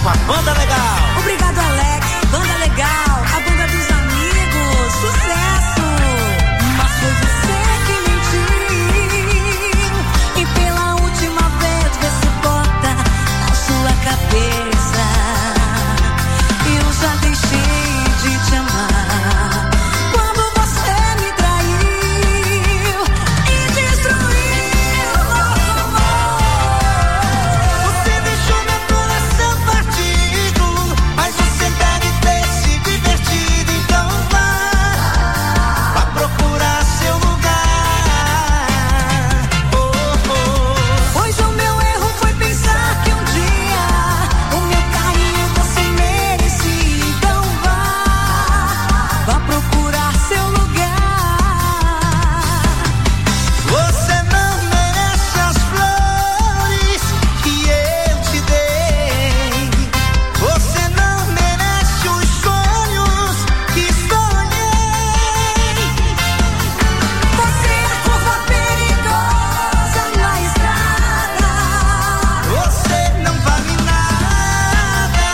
com a Banda Legal. Obrigado, Alex. Banda Legal, a banda dos amigos. Sucesso! Mas foi você que mentiu. E pela última vez vê se bota na sua cabeça. Eu já deixei de te amar quando você me traiu e destruiu nosso amor. Você deixou meu coração partido, mas você deve ter se divertido. Então vá procurar seu lugar. Pois o meu erro foi pensar que um dia o meu carinho você merecia. Então vá procurar seu lugar. Você não merece as flores que eu te dei. Você não merece os sonhos que sonhei. Você é a curva perigosa na estrada. Você não vale nada,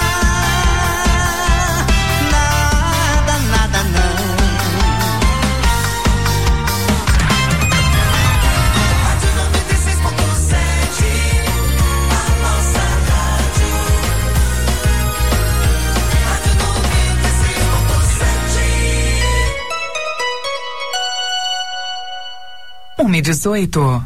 nada não. Rádio 96.7, a nossa rádio. Rádio 96.7. 1:18.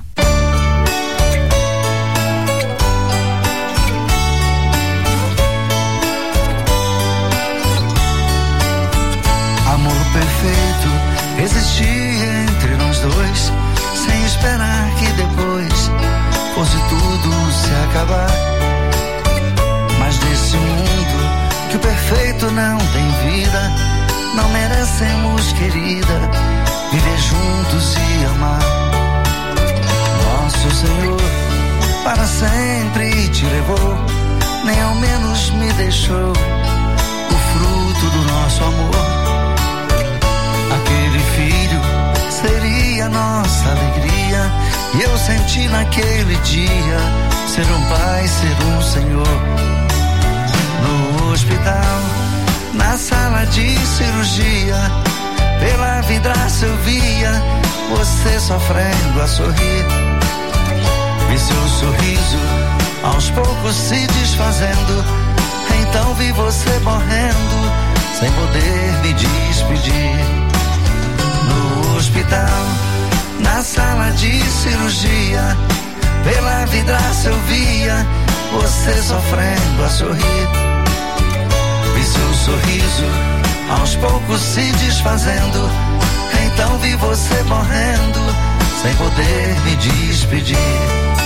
Amor perfeito existia entre nós dois, sem esperar que depois fosse tudo se acabar. Mas nesse mundo que o perfeito não tem vida, não merecemos, querida, viver juntos e amar. Nosso Senhor para sempre te levou, nem ao menos me deixou o fruto do nosso amor. Aquele filho seria nossa alegria, e eu senti naquele dia ser um pai, ser um Senhor. No hospital, na sala de cirurgia, pela vidraça eu via você sofrendo a sorrir. Vi seu sorriso aos poucos se desfazendo, então vi você morrendo sem poder me despedir. No hospital, na sala de cirurgia, pela vidraça eu via você sofrendo a sorrir. Vi seu sorriso aos poucos se desfazendo, então vi você morrendo sem poder me despedir.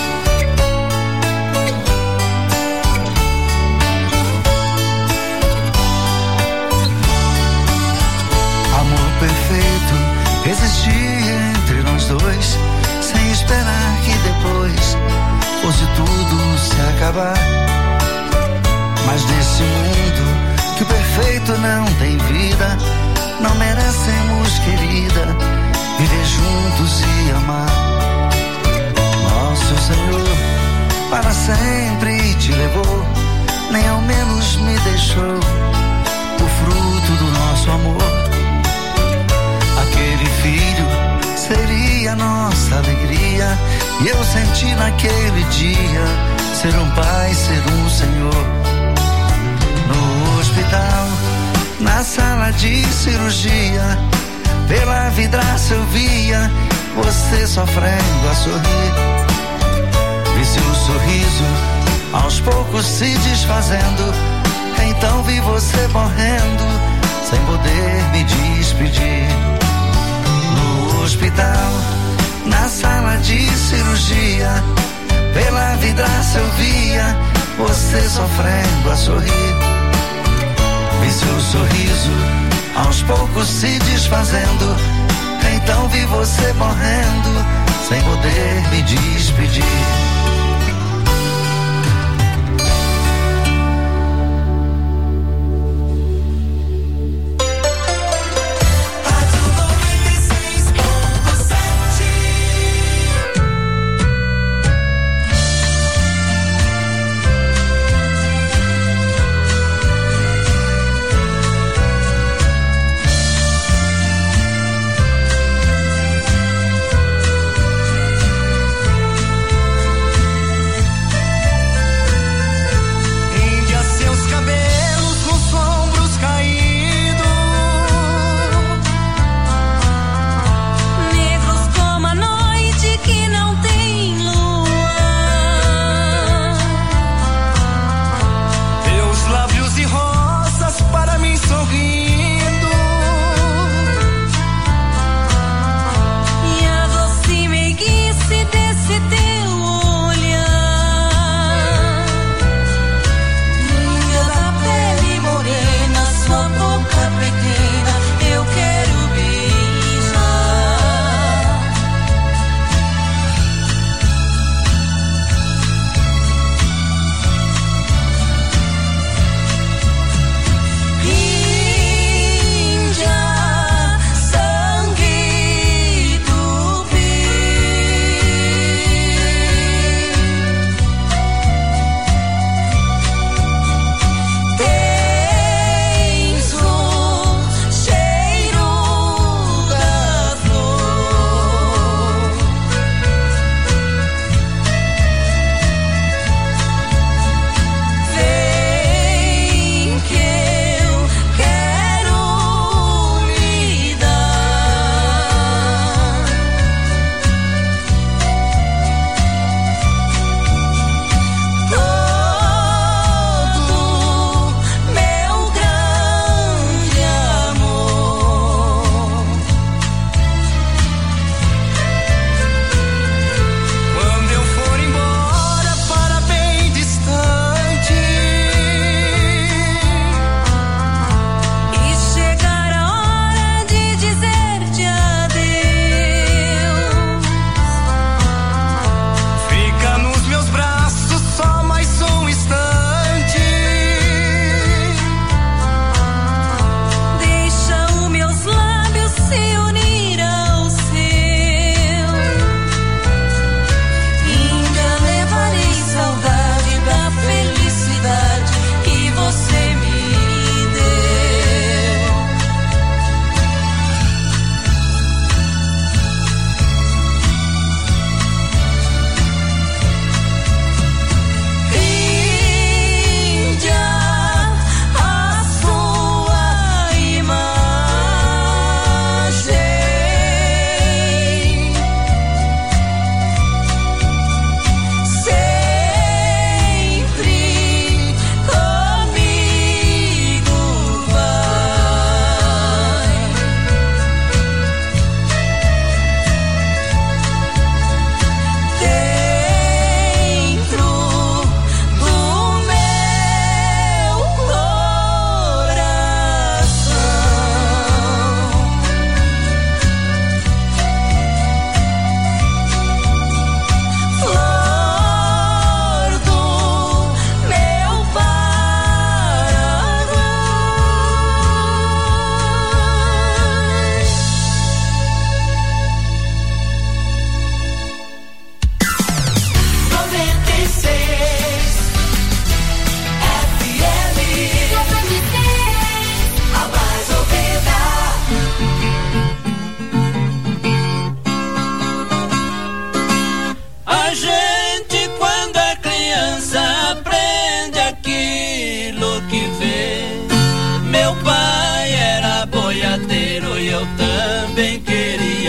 Amor perfeito existia entre nós dois, sem esperar que depois fosse tudo se acabar. Mas nesse mundo que o perfeito não tem vida, não merecemos, querida, viver juntos e amar. Nosso Senhor para sempre te levou, nem ao menos me deixou o fruto do nosso amor. Aquele filho seria nossa alegria, e eu senti naquele dia ser um pai, ser um Senhor. No hospital, na sala de cirurgia, pela vidraça eu via você sofrendo a sorrir. Vi seu sorriso aos poucos se desfazendo, então vi você morrendo sem poder me despedir. No hospital, na sala de cirurgia, pela vidraça eu via você sofrendo a sorrir. Vi seu sorriso aos poucos se desfazendo, então vi você morrendo sem poder me despedir.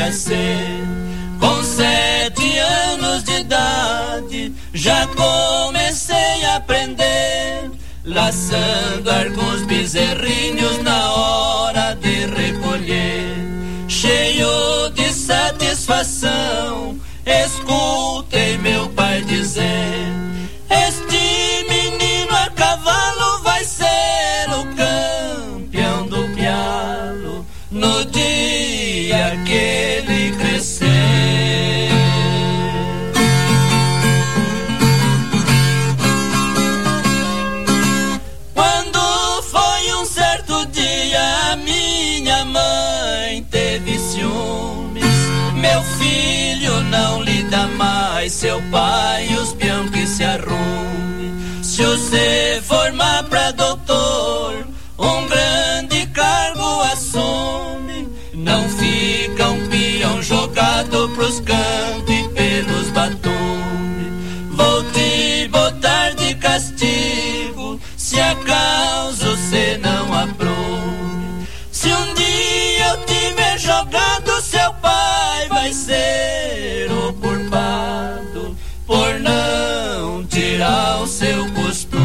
nascer. Com 7 anos de idade já comecei a aprender, laçando alguns bezerrinhos na hora de recolher. Cheio de satisfação, escutei meu pai dizer: este menino a cavalo vai ser o campeão do pialo no dia que ele crescer. Quando foi um certo dia, a minha mãe teve ciúmes. Meu filho não lhe dá mais, seu pai os peão que se arrume. Se você formar pra doutor, um grande cargo assume. Não fica um peão jogado pros cantos e pelos batumes. Vou te botar de castigo, se acaso você não aprume. Se um dia eu tiver jogado, seu pai vai ser o culpado por não tirar o seu costume.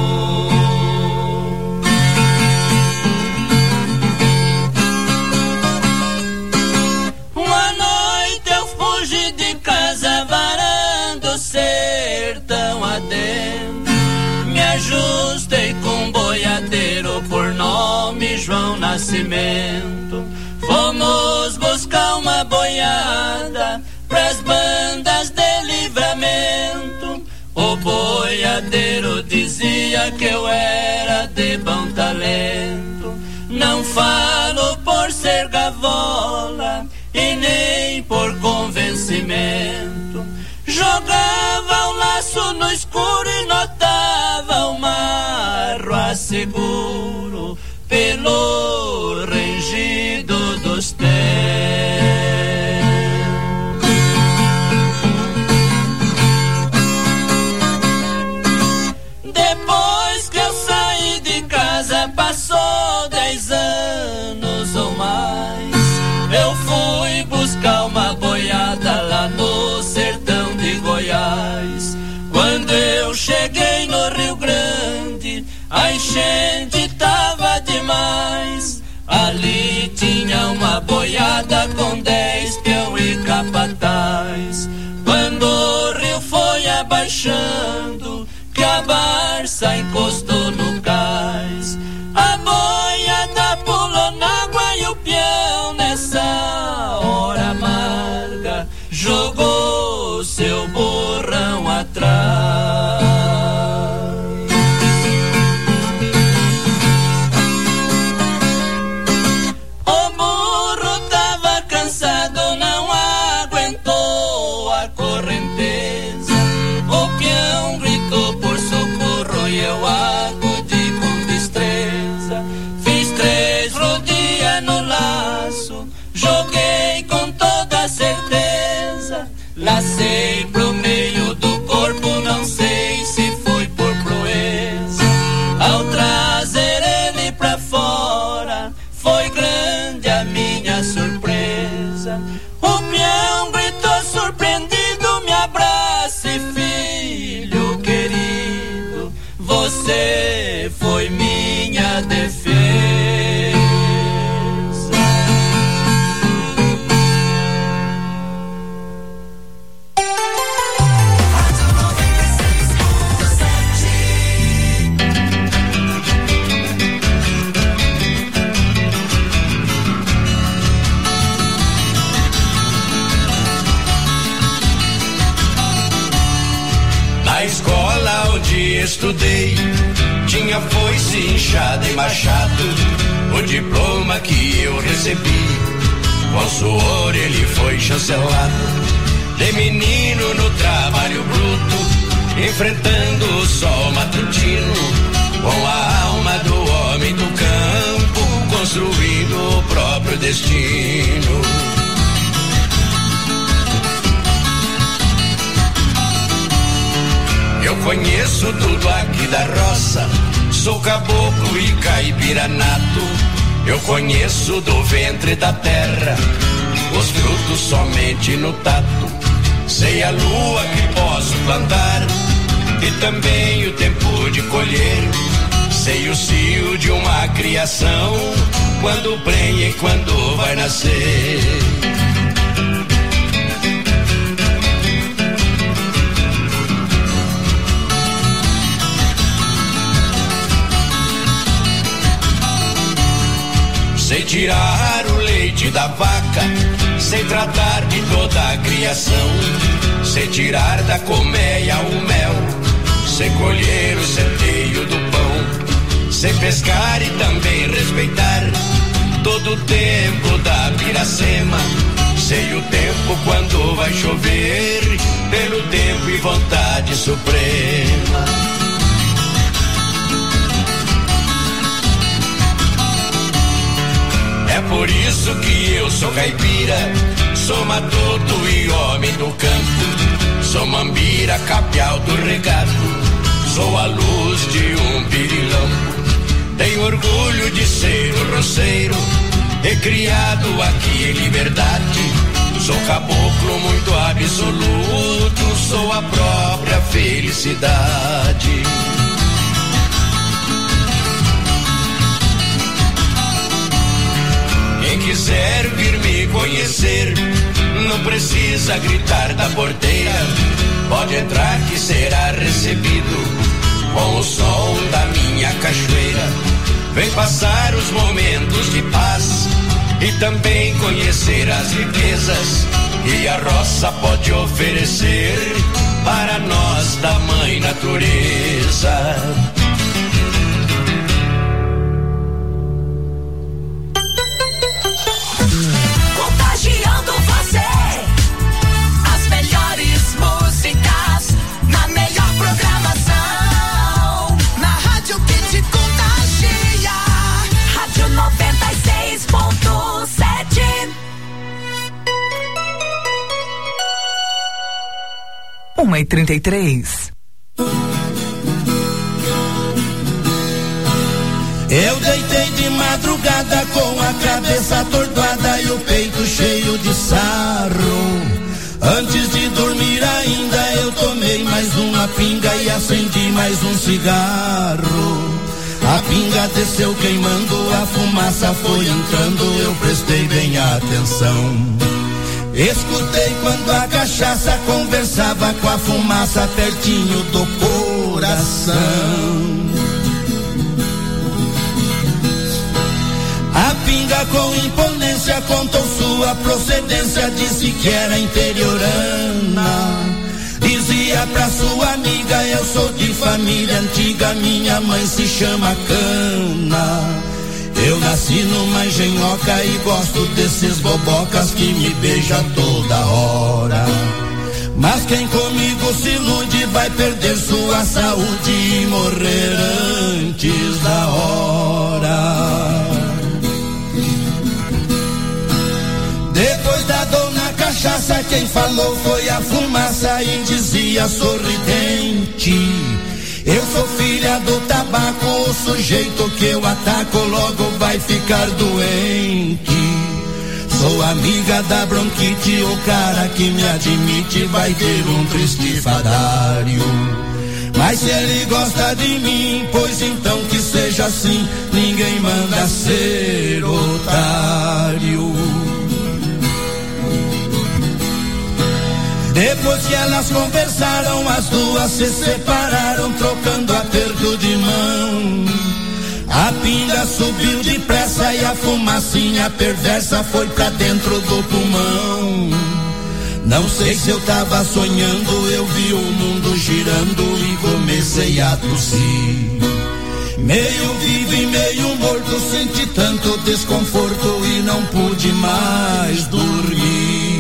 Uma noite eu fugi de casa, varando o sertão adentro. Me ajustei com um boiadeiro por nome João Nascimento. Fomos buscar uma boiada pras bandas de Livramento. O boiadeiro dizia que eu era de bom talento. Não falo por ser gavola e nem por convencimento. Jogava o laço no escuro e notava o marro a seguro pelo rangido dos pés. Depois que eu saí de casa, passou 10 anos ou mais. Eu fui buscar uma boiada lá no sertão de Goiás. Quando eu cheguei no Rio Grande, a enchente tava demais. Ali tinha uma boiada com 10 peão e capataz. Quando o rio foi abaixando, que a barça encostou no cais, a boiada pulou na água e o peão nessa hora amarga jogou seu borrão atrás. O burro tava cansado, não aguentou a correnteza. O peão gritou por socorro e eu acudi com destreza. Fiz 3 rodeas no laço, joguei com toda certeza. Lacei pro meio do corpo, não sei se foi por proeza. Ao trazer ele pra fora, foi grande a minha surpresa. O peão gritou surpreendido: me abrace, filho querido, você foi minha defesa. Na escola onde estudei, tinha foice, enxada e machado. O diploma que eu recebi, com suor ele foi chancelado. De menino no trabalho bruto, enfrentando o sol matutino, com a alma do homem do campo, construindo o próprio destino. Eu conheço tudo aqui da roça, sou caboclo e caipira nato. Eu conheço do ventre da terra os frutos somente no tato. Sei a lua que posso plantar e também o tempo de colher. Sei o cio de uma criação, quando prenha e quando vai nascer. Sei tirar o leite da vaca, sei tratar de toda a criação, sei tirar da colmeia o mel, sei colher o centeio do pão, sei pescar e também respeitar todo o tempo da Piracema. Sei o tempo quando vai chover, pelo tempo e vontade suprema. É por isso que eu sou caipira, sou matuto e homem do campo, sou mambira, capial do regato, sou a luz de um pirilampo. Tenho orgulho de ser o roceiro, e criado aqui em liberdade. Sou caboclo muito absoluto, sou a própria felicidade. Quem quiser vir me conhecer, não precisa gritar da porteira. Pode entrar que será recebido com o som da minha cachoeira. Vem passar os momentos de paz e também conhecer as riquezas que a roça pode oferecer para nós da mãe natureza. Contagiando você, as melhores músicas, na melhor programação, na rádio que te contagia, Rádio 96.7. Uma e 33. Eu deitei de madrugada com a cabeça atordoada e o peito cheio de sarro. Antes de dormir ainda eu tomei mais uma pinga e acendi mais um cigarro. A pinga desceu queimando, a fumaça foi entrando, eu prestei bem atenção. Escutei quando a cachaça conversava com a fumaça pertinho do coração. A pinga com imponência contou sua procedência, disse que era interiorana. Dizia pra sua amiga, eu sou de família antiga, minha mãe se chama Cana. Eu nasci numa engenhoca e gosto desses bobocas que me beija toda hora. Mas quem comigo se ilude vai perder sua saúde e morrer antes da hora. Depois da dona cachaça, quem falou foi a fumaça e dizia sorridente: eu sou filha do tabaco, o sujeito que eu ataco logo vai ficar doente. Sou amiga da bronquite, o cara que me admite vai ter um triste fadário. Mas se ele gosta de mim, pois então que seja assim, ninguém manda ser otário. Depois que elas conversaram, as duas se separaram, trocando aperto de mão. A pinga subiu depressa e a fumacinha perversa foi pra dentro do pulmão. Não sei se eu tava sonhando, eu vi o mundo girando e comecei a tossir. Meio vivo e meio morto, senti tanto desconforto e não pude mais dormir.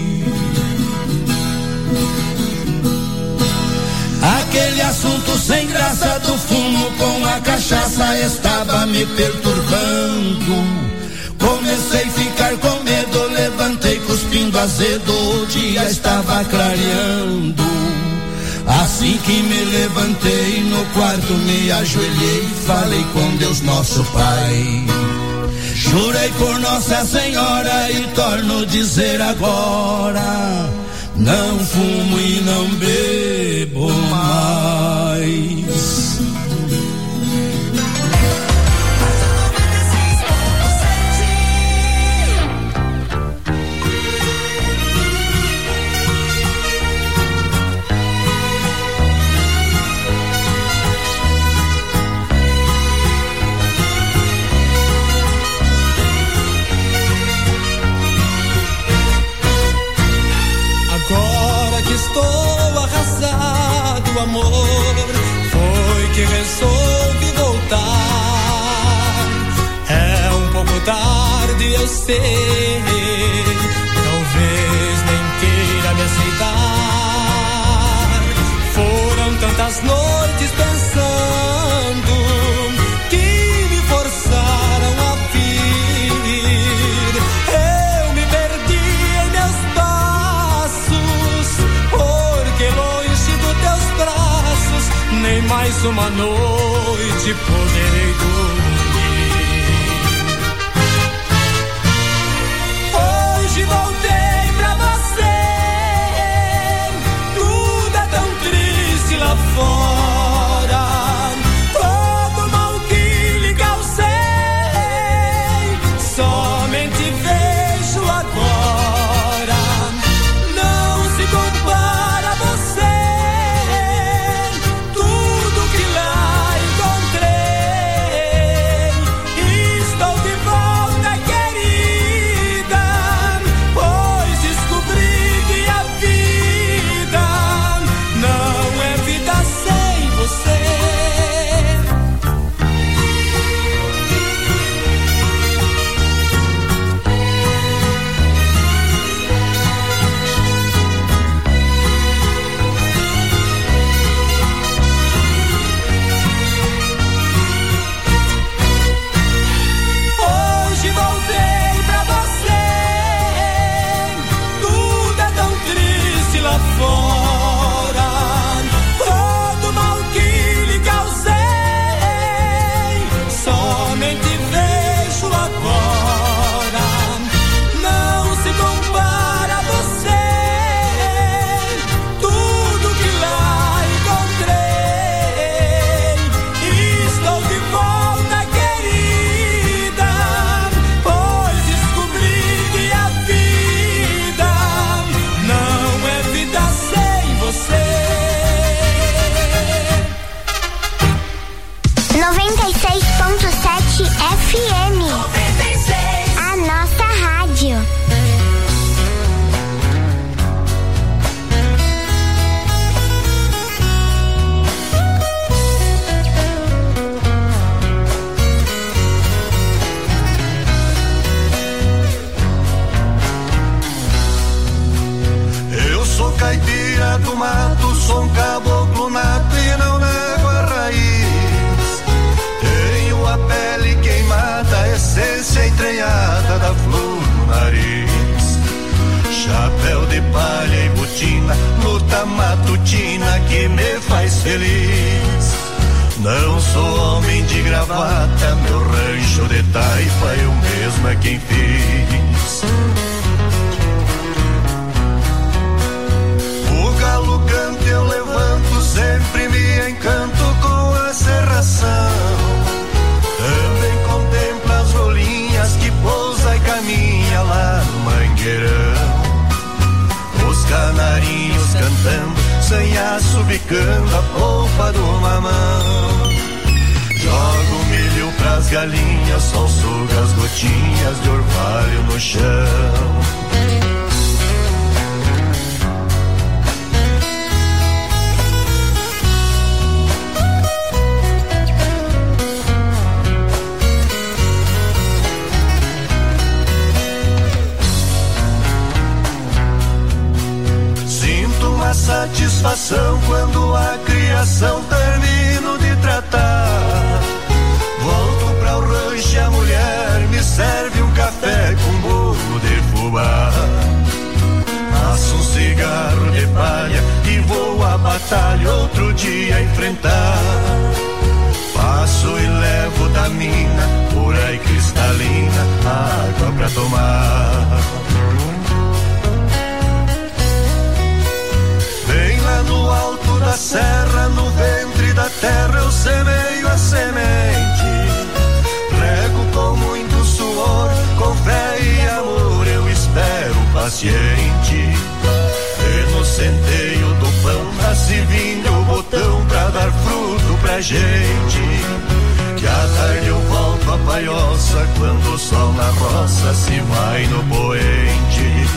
Aquele assunto sem graça do fumo com a cachaça estava me perturbando. Comecei a ficar com medo, levantei cuspindo azedo, o dia estava clareando. Assim que me levantei no quarto, me ajoelhei e falei com Deus nosso Pai. Jurei por Nossa Senhora e torno dizer agora: não fumo e não bebo mais. Estou arrasado, amor, foi que resolvi voltar. É um pouco tarde, eu sei, talvez nem queira me aceitar. Foram tantas noites pensando que me forçaram a vir. Eu me perdi em meus passos, porque longe dos teus braços nem mais uma noite poderei dormir. Hoje voltei pra você, tudo é tão triste lá fora. Todo mal que lhe causei, somente vejo agora. Não se compara a você, tudo que lá encontrei. Estou de volta, querida, pois descobri que a vida não é vida sem você. Hoje voltei pra você, tudo é tão triste lá fora. Todo mal que lhe causei, somente vejo agora. Não se compara a você, tudo que lá encontrei. Estou de volta, querida, pois descobri que a vida não é vida sem você. 96.7 FM. A nossa rádio. Eu sou caipira do mato, sou um caboclo nato e não nego a raiz. Tenho a pele queimada, a essência entranhada da flor no nariz. Chapéu de palha e botina, luta matutina que me faz feliz. Não sou homem de gravata, meu rancho de taipa eu mesmo é quem fiz. O galo canta, eu levanto, sempre me encanto com a serração. Também contemplo as rolinhas que pousa e caminha lá no mangueirão. Os canarinhos cantando, sanhaço bicando a polpa do mamão. Jogo milho pras galinhas, sol suga as gotinhas de orvalho no chão. Sinto uma satisfação quando a criação termino de tratar. Volto pra o rancho e a mulher me serve um café com bolo de fubá. Faço um cigarro de palha e vou à batalha outro dia enfrentar. Passo e levo da mina, pura e cristalina, pra tomar. Bem lá no alto da serra, no ventre da terra, eu semeio a semente. Rego com muito suor, com fé e amor, eu espero paciente. E no centeio do pão nasce vinho o botão pra dar fruto pra gente. Que à tarde eu volto a Palhoça quando o sol na roça se vai no poente.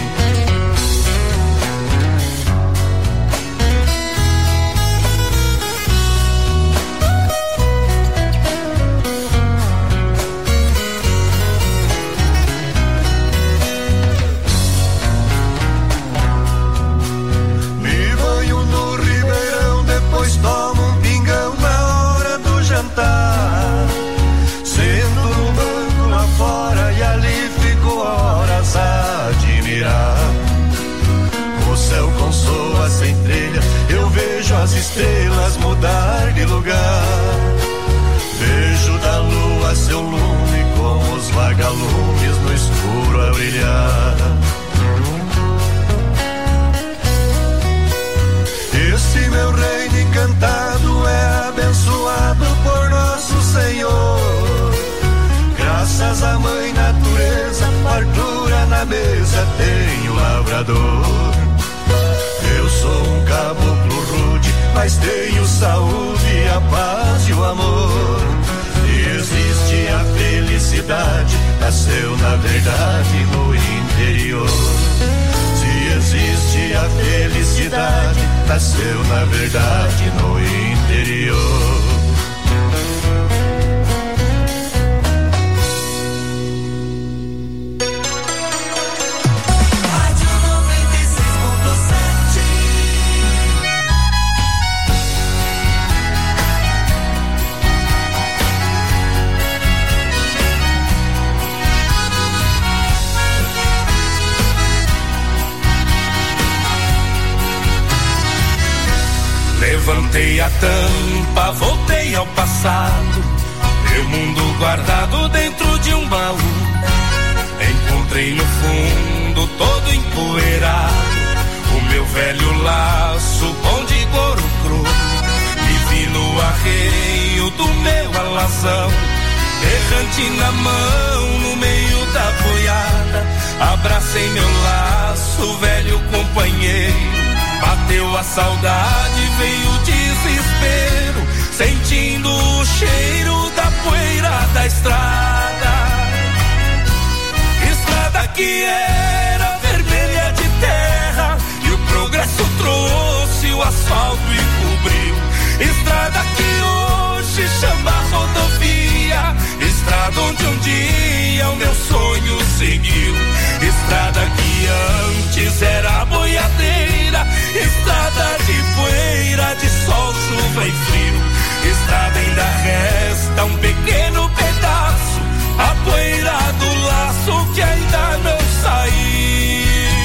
Me banho no ribeirão, depois tomo um pingão na hora do jantar. Sento no banco lá fora e ali fico horas a admirar. O céu com soa sem trelha, eu vejo as estrelas mudar de lugar. Vejo da lua seu lume com os vagalumes no escuro a brilhar. Esse meu reino encantado é abençoado por nosso Senhor. Graças à mãe natureza, fartura na mesa tem o lavrador. Eu sou um caboclo rude, mas tenho saúde, a paz e o amor. E existe a felicidade, nasceu na verdade no interior. Se existe a felicidade, nasceu na verdade no interior. Levantei a tampa, voltei ao passado, meu mundo guardado dentro de um baú. Encontrei no fundo todo empoeirado o meu velho laço, pão de couro cru. Me vi no arreio do meu alazão, errante na mão no meio da boiada. Abracei meu laço, velho companheiro. Bateu a saudade, veio o desespero, sentindo o cheiro da poeira da estrada. Estrada que era vermelha de terra, e o progresso trouxe o asfalto e cobriu. Estrada que hoje chama rodovia, estrada onde um dia o meu sonho seguiu. Estrada que antes era boiadeira, estrada de poeira, de sol, chuva e frio. Estrada ainda resta um pequeno pedaço, a poeira do laço que ainda não saiu.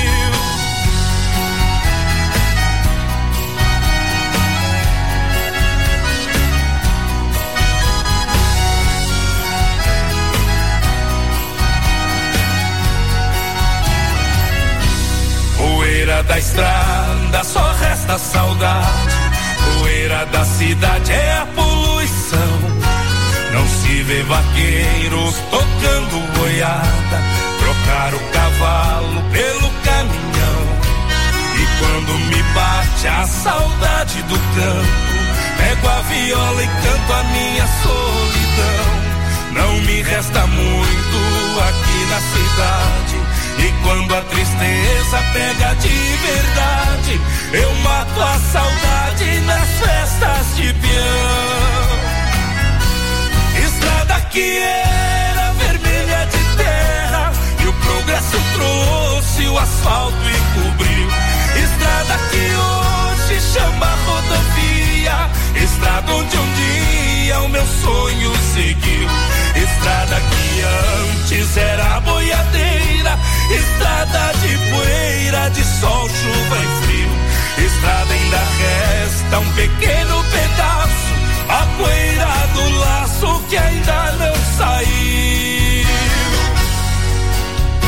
Poeira da estrada, só resta saudade. Poeira da cidade é a poluição. Não se vê vaqueiros tocando boiada, trocar o cavalo pelo caminhão. E quando me bate a saudade do campo, pego a viola e canto a minha solidão. Não me resta muito aqui na cidade, e quando a tristeza pega de verdade, eu mato a saudade nas festas de peão. Estrada que era vermelha de terra, e o progresso trouxe o asfalto e cobriu. Estrada que hoje chama rodovia, estrada onde um dia o meu sonho seguiu. Estrada que antes era boiadeira, estrada de poeira, de sol, chuva e frio. Estrada ainda resta um pequeno pedaço, a poeira do laço que ainda não saiu.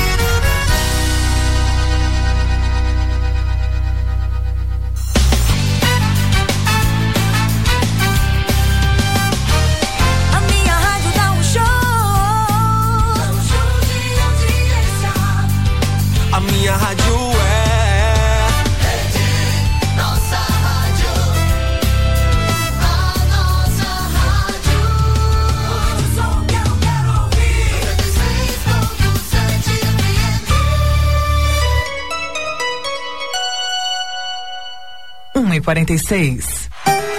rádio Nossa rádio. A nossa rádio. O som que eu quero ouvir. 96.7 FM. 1h46.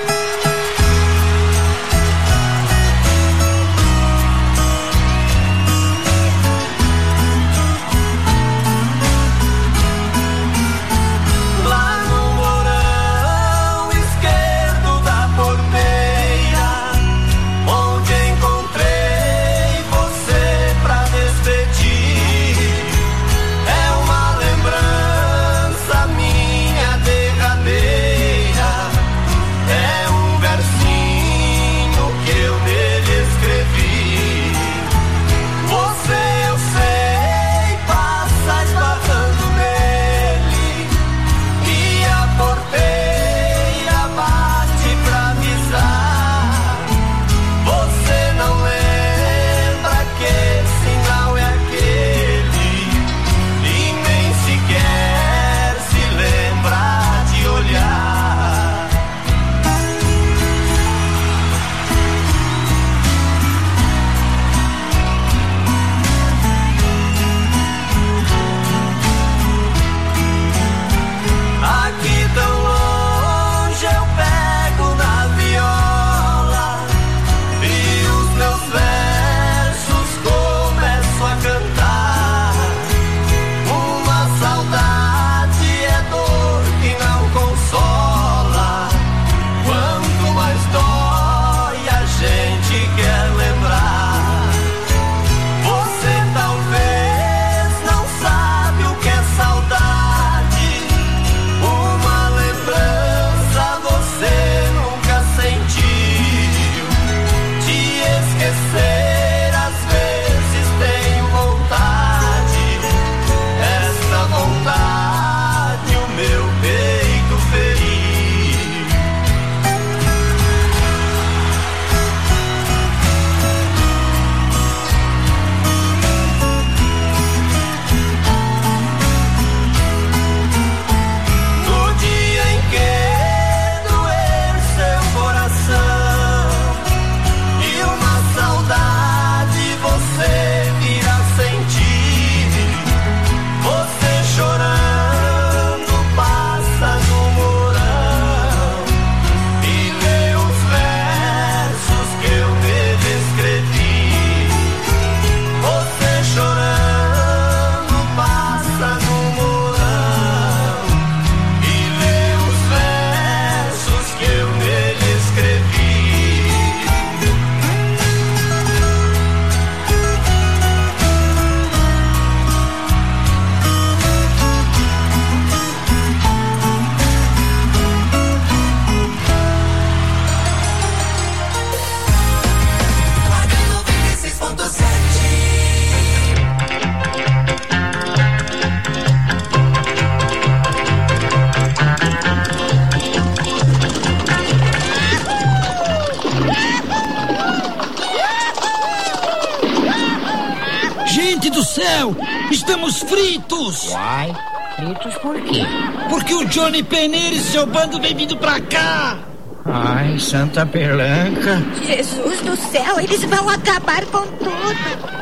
Estamos fritos! Uai, fritos por quê? Porque o Johnny Peneira e seu bando vem vindo pra cá! Ai, Santa Perlanca! Jesus do céu, eles vão acabar com tudo!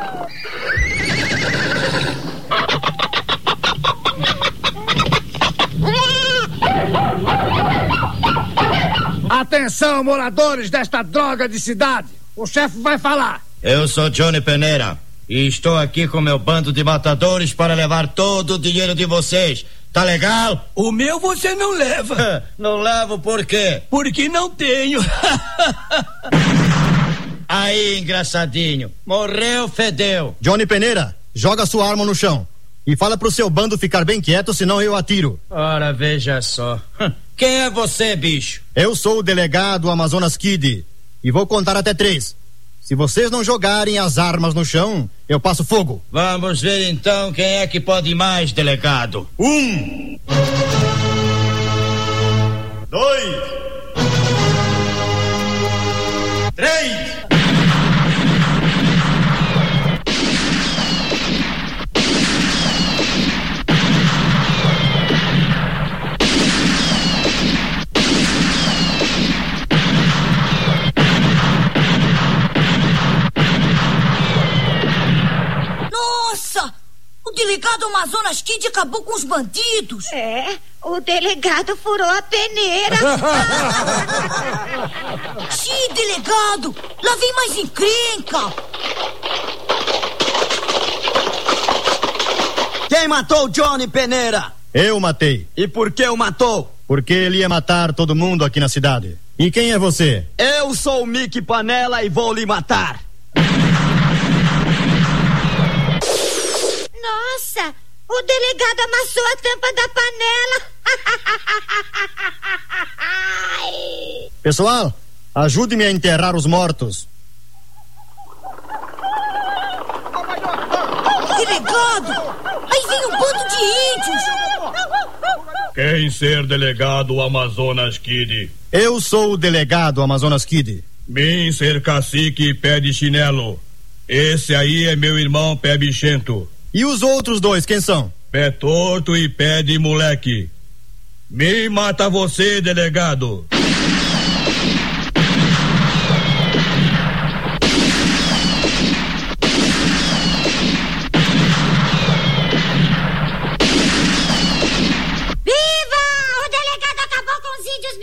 Atenção, moradores desta droga de cidade! O chefe vai falar! Eu sou Johnny Peneira. E estou aqui com meu bando de matadores para levar todo o dinheiro de vocês. Tá legal? O meu você não leva. Não levo por quê? Porque não tenho. Aí, engraçadinho. Morreu, fedeu. Johnny Peneira, joga sua arma no chão. E fala pro seu bando ficar bem quieto, senão eu atiro. Ora, veja só. Quem é você, bicho? Eu sou o delegado Amazonas Kid. E vou contar até 3. Se vocês não jogarem as armas no chão, eu passo fogo. Vamos ver então quem é que pode mais, delegado. 1, 2, 3. O delegado Amazonas Kid acabou com os bandidos. É, o delegado furou a peneira. Xiii, delegado, lá vem mais encrenca. Quem matou o Johnny Peneira? Eu matei. E por que o matou? Porque ele ia matar todo mundo aqui na cidade. E quem é você? Eu sou o Mickey Panela e vou lhe matar. Nossa, o delegado amassou a tampa da panela. Pessoal, ajude-me a enterrar os mortos. Delegado, aí vem um bando de índios. Quem ser delegado Amazonas Kid? Eu sou o delegado Amazonas Kid. Mim ser cacique pé de chinelo. Esse aí é meu irmão pé bichento. E os outros dois, quem são? Pé torto e pé de moleque. Me mata você, delegado. Viva! O delegado acabou com os índios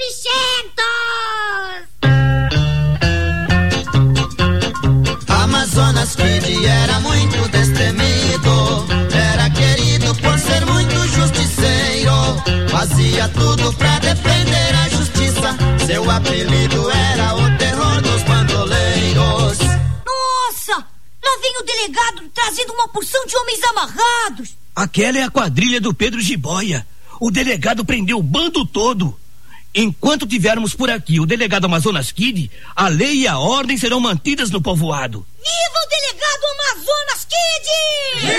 bichetos! Amazonas Kid era muito destemido, era querido por ser muito justiceiro, fazia tudo pra defender a justiça, seu apelido era o terror dos bandoleiros. Nossa, lá vem o delegado trazendo uma porção de homens amarrados. Aquela é a quadrilha do Pedro Jiboia. O delegado prendeu o bando todo. Enquanto tivermos por aqui o delegado Amazonas Kid, a lei e a ordem serão mantidas no povoado. Viva o delegado Amazonas Kid!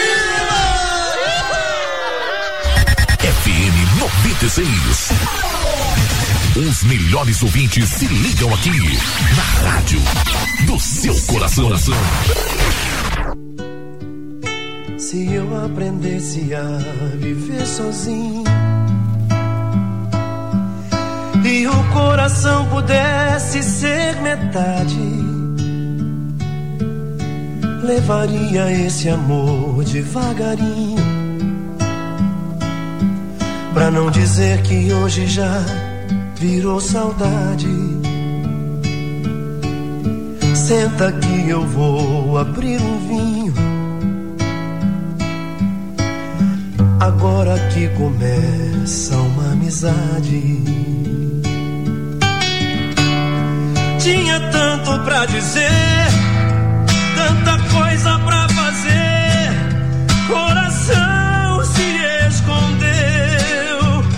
FM 96. Os melhores ouvintes se ligam aqui na rádio do seu coração. Se eu aprendesse a viver sozinho e o coração pudesse ser metade, levaria esse amor devagarinho, pra não dizer que hoje já virou saudade. Senta que eu vou abrir um vinho, agora que começa uma amizade. Tinha tanto pra dizer, tanta coisa pra fazer, coração se escondeu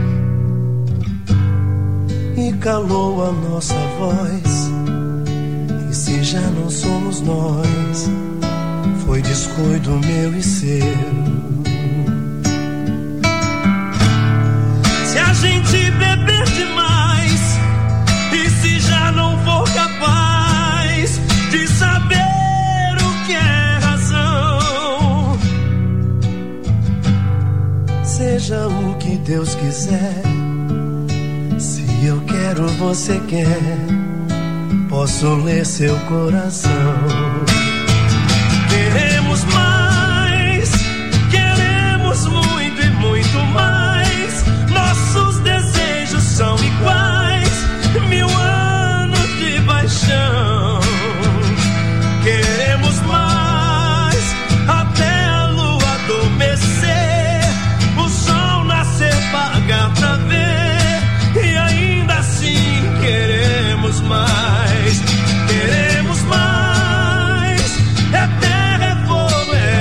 e calou a nossa voz. E se já não somos nós, foi descuido meu e seu. Se a gente beber demais, e se já não for capaz de saber o que é razão, seja o que Deus quiser. Se eu quero, você quer, posso ler seu coração. Queremos mais, queremos muito e muito mais. Nossos desejos são iguais, 1000 anos de paixão. Queremos mais, até a lua adormecer, o sol nascer, pagar pra ver, e ainda assim queremos mais. Queremos mais, é terra, é fogo, é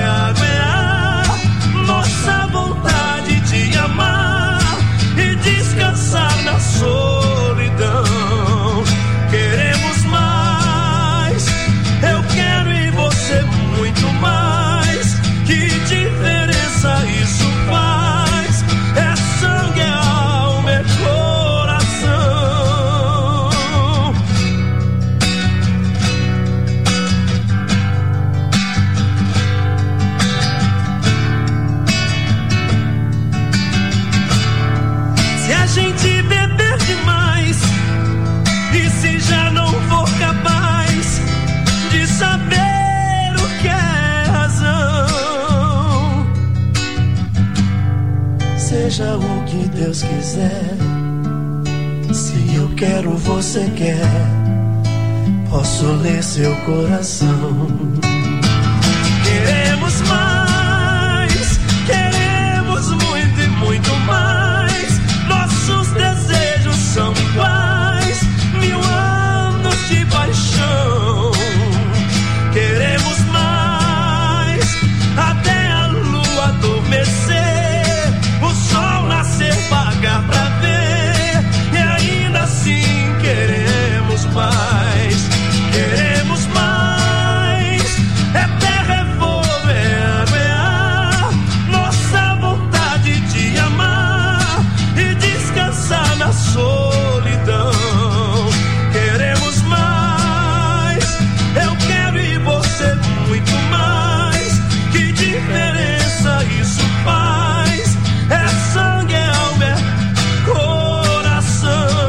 seja o que Deus quiser. Se eu quero, você quer. Posso ler seu coração. Queremos mais, queremos muito e muito mais. Nossos desejos são iguais, 1000 anos de paixão. Queremos mais, até a lua adormecer, o sol nascer, pagar pra ver. E ainda assim queremos mais, queremos mais. É terra, é fogo, é ar, nossa vontade de amar e descansar na solidão. Queremos mais, eu quero e você muito mais. Que diferença isso faz? É sangue, é alma, é coração.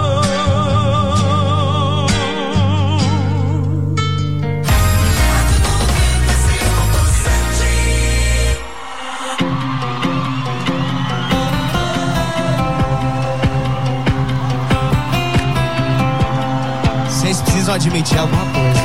Vocês precisam admitir alguma coisa.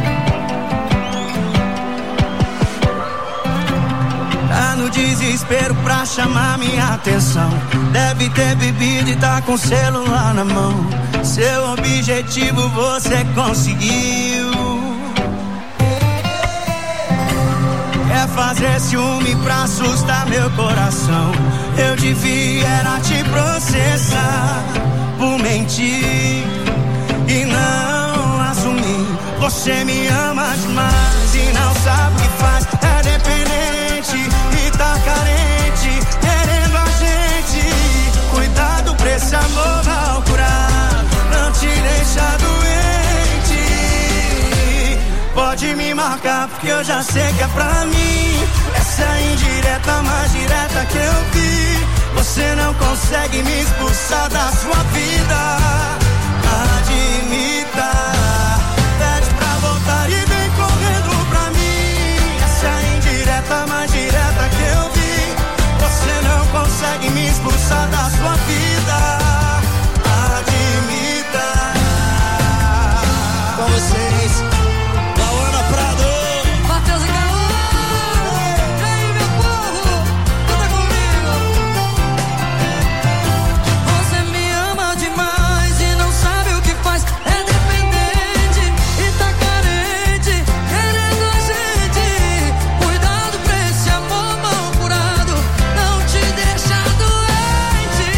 Tá no desespero pra chamar minha atenção. Deve ter bebido e tá com o celular na mão. Seu objetivo você conseguiu. Quer fazer ciúme pra assustar meu coração. Eu devia era te processar por mentir e não assumir. Você me ama demais e não sabe o que faz. É dependente e tá carente, querendo a gente. Cuidado pra esse amor mal curado, não te deixa doente. Pode me marcar porque eu já sei que é pra mim. Essa é a indireta mais direta que eu vi. Você não consegue me expulsar da sua vida. Admita, pede pra voltar e vem correndo pra mim. Essa é a indireta mais direta que eu vi. Você não consegue me expulsar da sua vida. Admita. Com vocês, Lauana Prado, Matheus e Caô. E aí, meu povo, canta comigo. Você me ama demais e não sabe o que faz. É dependente e tá carente, querendo a gente. Cuidado pra esse amor mal curado, não te deixa doente.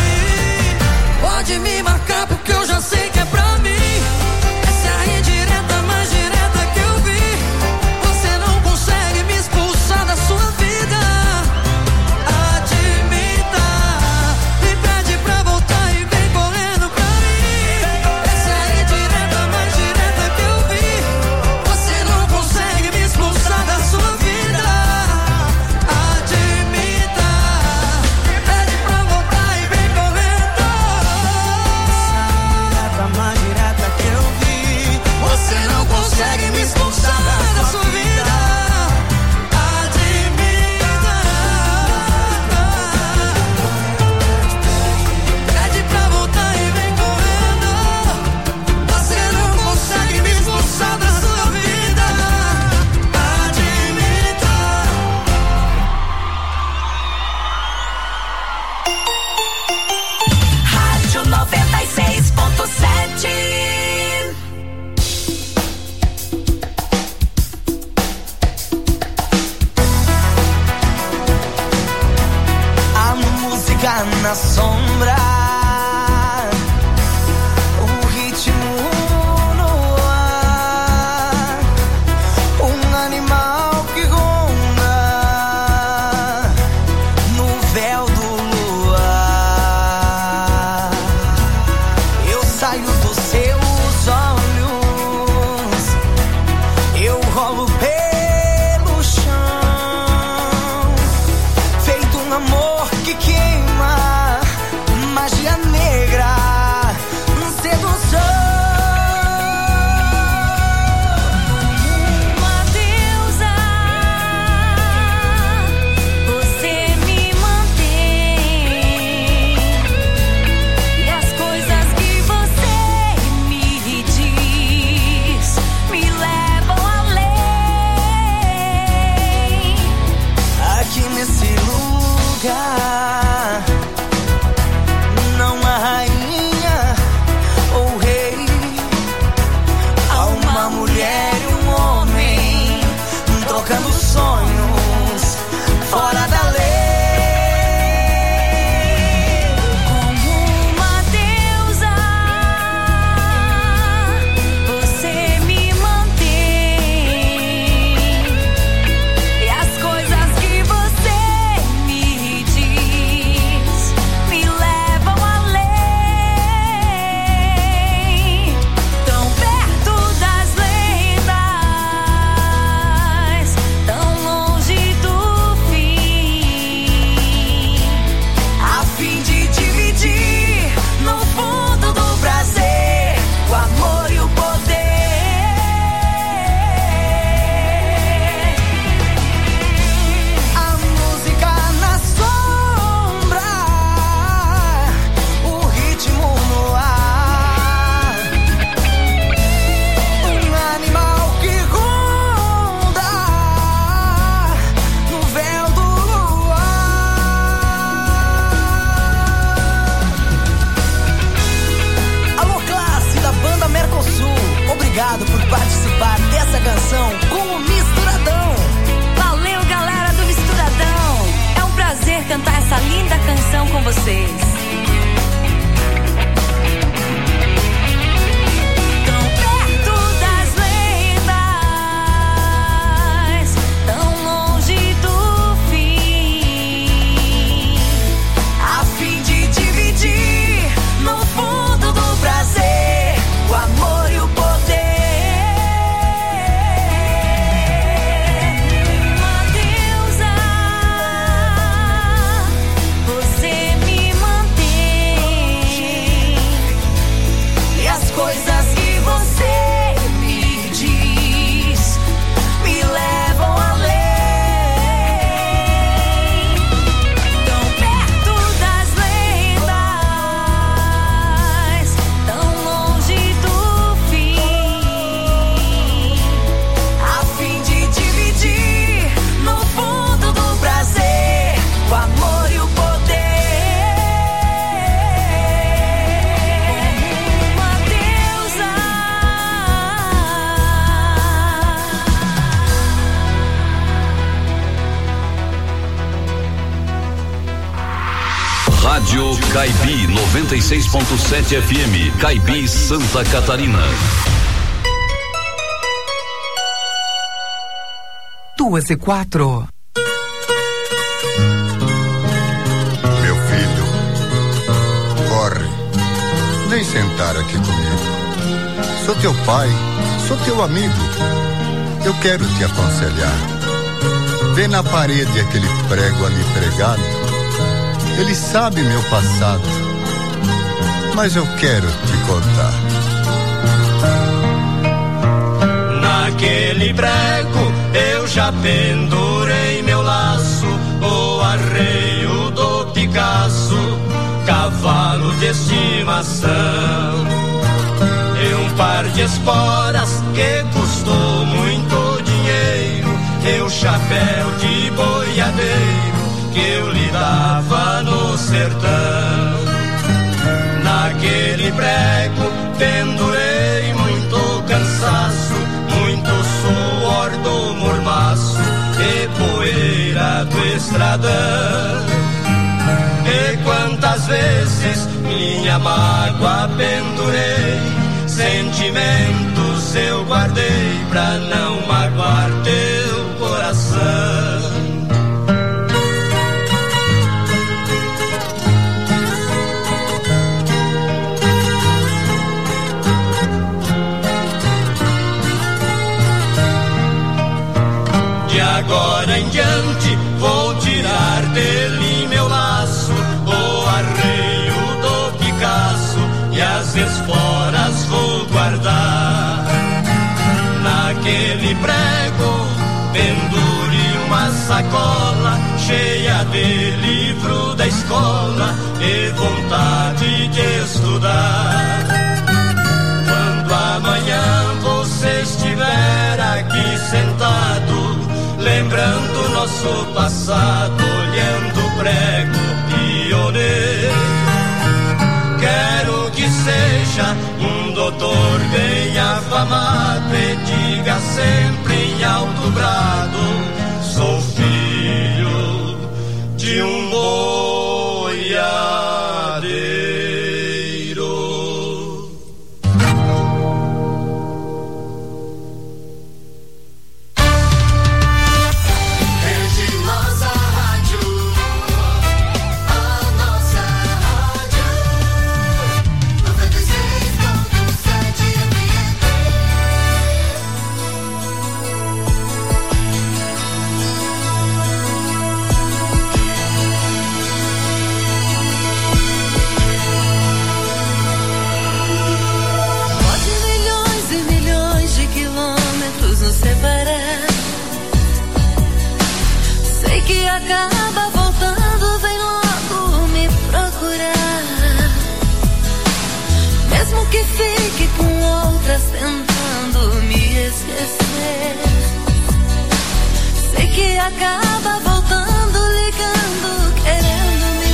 Pode me marcar porque eu já sei que é pra mim. Essa é a indireta mais direta que eu vi. Você não consegue me expulsar da sua vida. Admita e pede pra voltar e vem correndo pra mim. Essa é a indireta mais direta que eu vi. Você não consegue me expulsar da sua vida. Admita e pede pra voltar e vem correndo. Indireta mais direta que eu vi. Você não consegue me expulsar da sua vida. Admita. Pede pra voltar e vem correndo. Você não consegue me expulsar da sua vida. Admita. Rádio 96.7. A música na sombra, o ritmo no ar, animal que ronda no véu do luar. Eu saio dos seus olhos, eu rolo pelo chão, feito um amor que queima, nesse lugar. Não há rainha ou rei, há uma mulher e um homem trocando sonhos fora da lei. Por participar dessa canção com o Misturadão. Valeu, galera do Misturadão. É um prazer cantar essa linda canção com vocês. Tão perto das lendas, tão longe do fim, a fim de dividir no fundo do prazer o amor e o poder. Rádio Caibi 96.7 FM, Caibi, Santa Catarina. 2:04. Meu filho, corre, vem sentar aqui comigo. Sou teu pai, sou teu amigo. Eu quero te aconselhar. Vê na parede aquele prego ali pregado. Ele sabe meu passado, mas eu quero te contar. Naquele prego eu já pendurei meu laço, o arreio do Picasso, cavalo de estimação, e um par de esporas que custou muito dinheiro, e o chapéu de boiadeiro que eu lhe dava no sertão. Naquele prego pendurei muito cansaço, muito suor do mormaço e poeira do estradão. E quantas vezes minha mágoa pendurei, sentimentos eu guardei pra não magoar teu coração. De agora em diante vou tirar dele meu laço, o arreio do Picasso e as esporas vou guardar. Naquele prego pendure uma sacola cheia de livro da escola e vontade de estudar. Quando amanhã você estiver aqui sentado, lembrando nosso passado, diga sempre em alto brado: sou filho de um boiadeiro. Acaba voltando, vem logo me procurar. Mesmo que fique com outras tentando me esquecer. Sei que acaba voltando, ligando, querendo me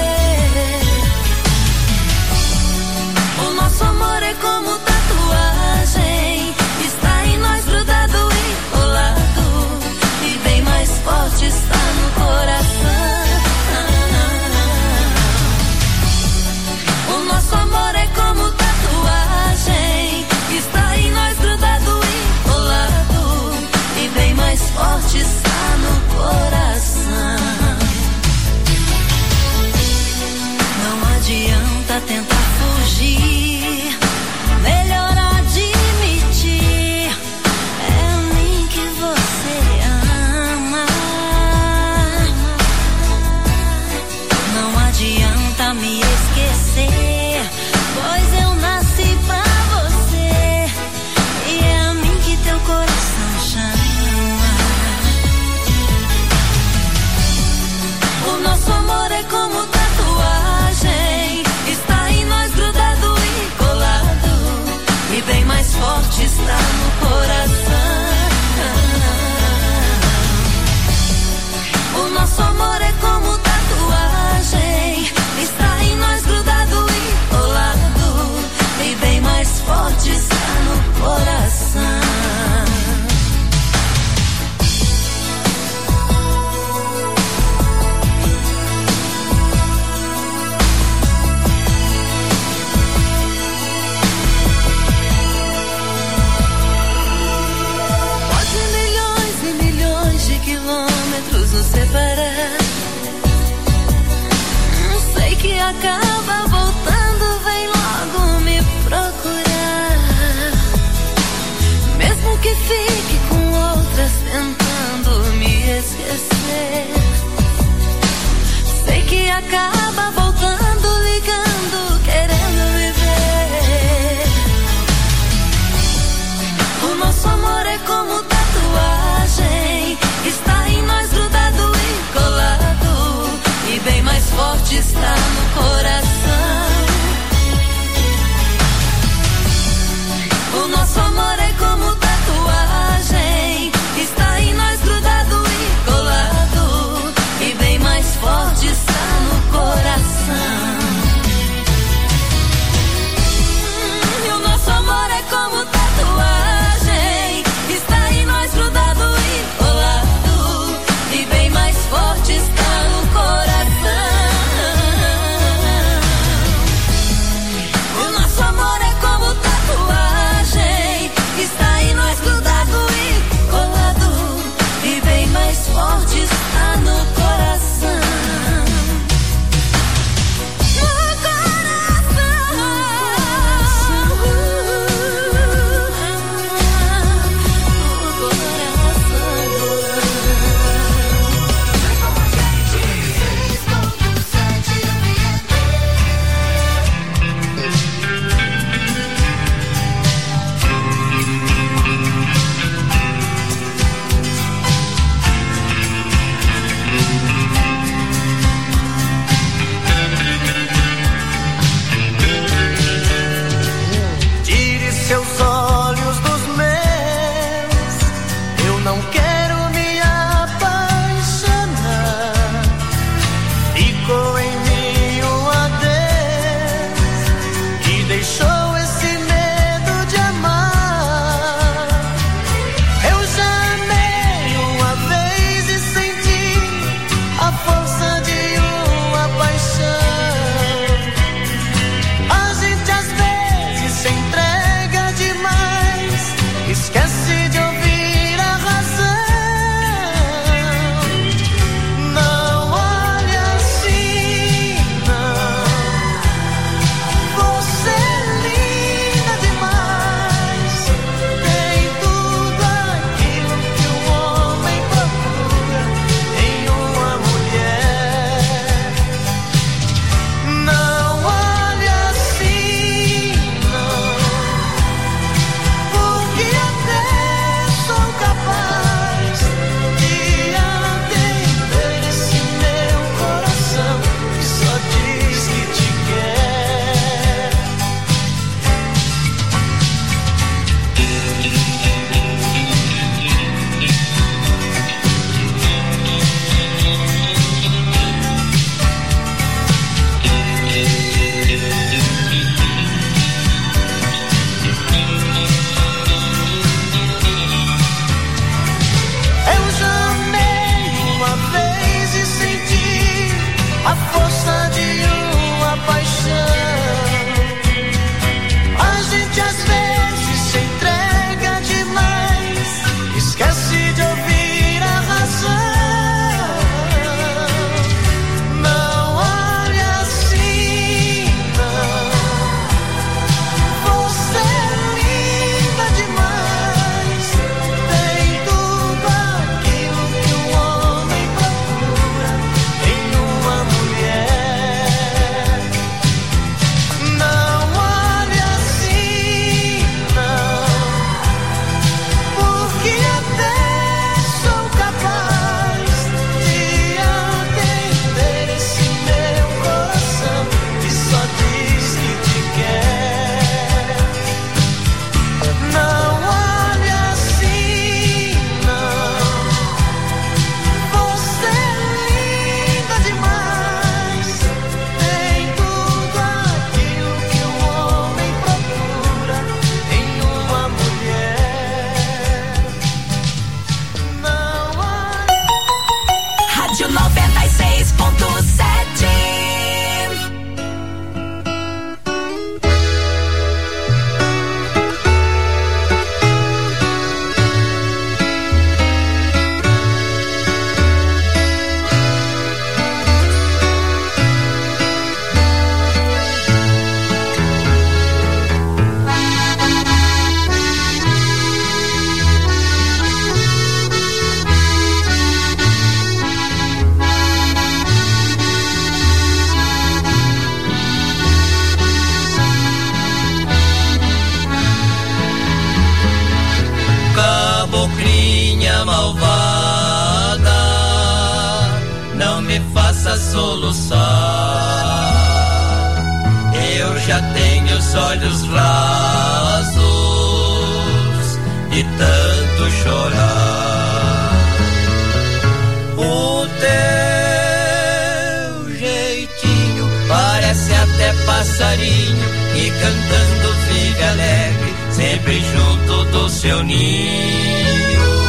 ver. O nosso amor é como tatuagem, está em nós grudado e colado, e bem mais forte está no coração. O nosso amor é como tatuagem, está em nós grudado e colado, e bem mais forte está no coração. Não adianta tentar fugir, melhor admitir, é a mim que você ama. Não adianta me esquecer, pois eu nasci pra você, e é a mim que teu coração chama. O nosso amor é como tatuagem, está em nós grudado e colado, e bem mais forte está no coração. O nosso amor é como tatuagem, está em nós grudado e colado, e bem mais forte está no coração. Pode milhões e milhões de quilômetros nos separar. Sei que acaba voltando, vem logo me procurar. Mesmo que fique com outras tentando me esquecer. Sei que acaba voltando, ligando, querendo me ver. O nosso amor é como tatuagem, está em nós grudado e colado, e bem mais forte está no coração. O nosso amor é como tatuagem, está em nós grudado e colado, e bem mais forte está no coração. faça soluçar. Eu já tenho os olhos rasos de tanto chorar. O teu jeitinho parece até passarinho que cantando vive alegre, sempre junto do seu ninho.